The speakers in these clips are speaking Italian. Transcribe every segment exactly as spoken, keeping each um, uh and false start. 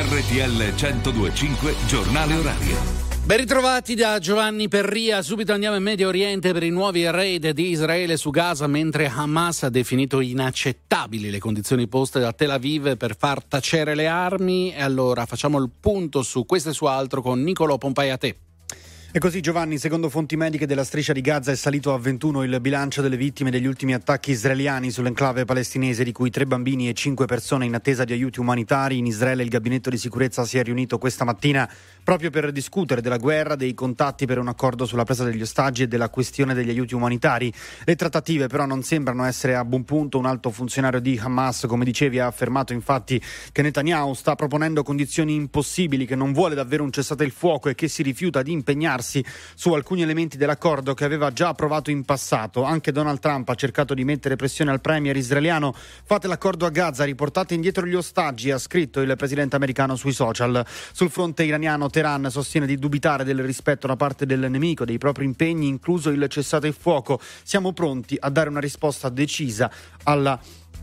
R T L centodue e cinque Giornale Orario. Ben ritrovati da Giovanni Perria. Subito andiamo in Medio Oriente per i nuovi raid di Israele su Gaza, mentre Hamas ha definito inaccettabili le condizioni poste da Tel Aviv per far tacere le armi. E allora facciamo il punto su questo e su altro con Nicolò Pompaiate. E così, Giovanni, secondo fonti mediche della striscia di Gaza è salito a ventuno il bilancio delle vittime degli ultimi attacchi israeliani sull'enclave palestinese, di cui tre bambini e cinque persone in attesa di aiuti umanitari. In Israele il gabinetto di sicurezza si è riunito questa mattina proprio per discutere della guerra, dei contatti per un accordo sulla presa degli ostaggi e della questione degli aiuti umanitari. Le trattative però non sembrano essere a buon punto. Un alto funzionario di Hamas, come dicevi, ha affermato infatti che Netanyahu sta proponendo condizioni impossibili, che non vuole davvero un cessate il fuoco e che si rifiuta di impegnarsi su alcuni elementi dell'accordo che aveva già approvato in passato. Anche Donald Trump ha cercato di mettere pressione al premier israeliano. Fate l'accordo a Gaza, riportate indietro gli ostaggi, ha scritto il presidente americano sui social. Sul fronte iraniano, Teheran sostiene di dubitare del rispetto da parte del nemico dei propri impegni, incluso il cessate il fuoco. Siamo pronti a dare una risposta decisa alla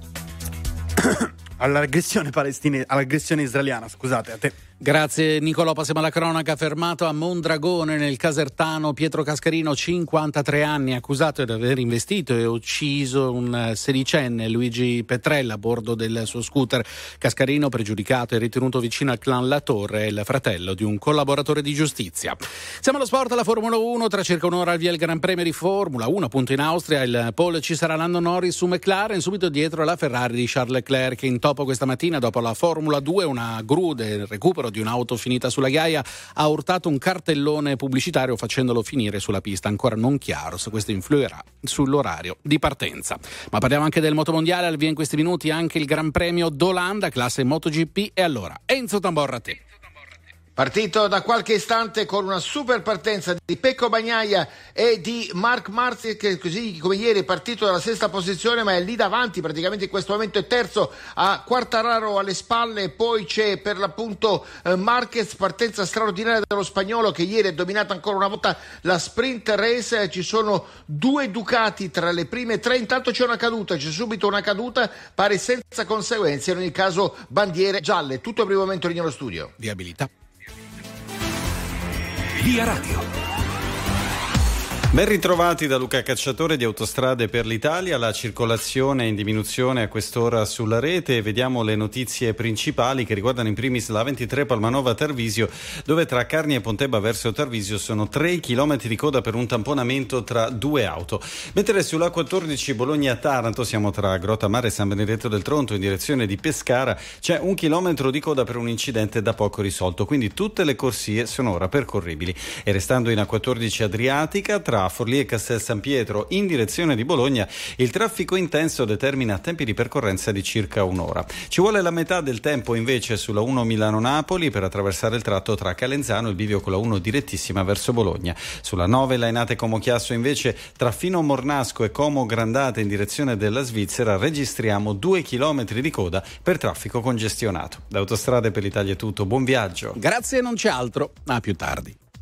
all'aggressione palestinese, all'aggressione israeliana. Scusate, a te. Grazie Nicolò, passiamo alla cronaca. Fermato a Mondragone nel Casertano Pietro Cascarino, cinquantatré anni, accusato di aver investito e ucciso un sedicenne, Luigi Petrella, a bordo del suo scooter. Cascarino, pregiudicato e ritenuto vicino al clan La Torre, è il fratello di un collaboratore di giustizia. Siamo allo sport, alla Formula uno, tra circa un'ora al via il Gran Premio di Formula uno, appunto in Austria. Il pole ci sarà Lando Norris su McLaren, subito dietro la Ferrari di Charles Leclerc, che in topo questa mattina dopo la Formula due, una gru del recupero di un'auto finita sulla ghiaia ha urtato un cartellone pubblicitario facendolo finire sulla pista. Ancora non chiaro se questo influirà sull'orario di partenza. Ma parliamo anche del motomondiale, al via in questi minuti anche il Gran Premio d'Olanda, classe MotoGP. E allora, Enzo Tamborra, a te. Partito da qualche istante con una super partenza di Pecco Bagnaia e di Marc Marquez, che così come ieri è partito dalla sesta posizione ma è lì davanti, praticamente in questo momento è terzo, a Quartararo alle spalle. Poi c'è per l'appunto eh, Marquez, partenza straordinaria dello spagnolo che ieri ha dominato ancora una volta la sprint race. Ci sono due Ducati tra le prime tre, intanto c'è una caduta, c'è subito una caduta, pare senza conseguenze, in ogni caso bandiere gialle. Tutto per il momento lì nello studio. Viabilità. Via Radio. Ben ritrovati da Luca Cacciatore di Autostrade per l'Italia. La circolazione è in diminuzione a quest'ora sulla rete. Vediamo le notizie principali che riguardano in primis la ventitré Palmanova Tarvisio, dove tra Carni e Pontebba verso Tarvisio sono tre chilometri di coda per un tamponamento tra due auto. Mentre sulla quattordici Bologna-Taranto, siamo tra Grotta Mare e San Benedetto del Tronto in direzione di Pescara, c'è un chilometro di coda per un incidente da poco risolto, quindi tutte le corsie sono ora percorribili. E restando in A quattordici Adriatica, tra Forlì e Castel San Pietro in direzione di Bologna, il traffico intenso determina tempi di percorrenza di circa un'ora. Ci vuole la metà del tempo invece sulla uno Milano-Napoli per attraversare il tratto tra Calenzano e il bivio con la uno direttissima verso Bologna. Sulla nove Lainate Como Chiasso invece tra Fino Mornasco e Como Grandate in direzione della Svizzera registriamo due chilometri di coda per traffico congestionato. Da Autostrade per l'Italia è tutto, buon viaggio. Grazie, non c'è altro, a più tardi.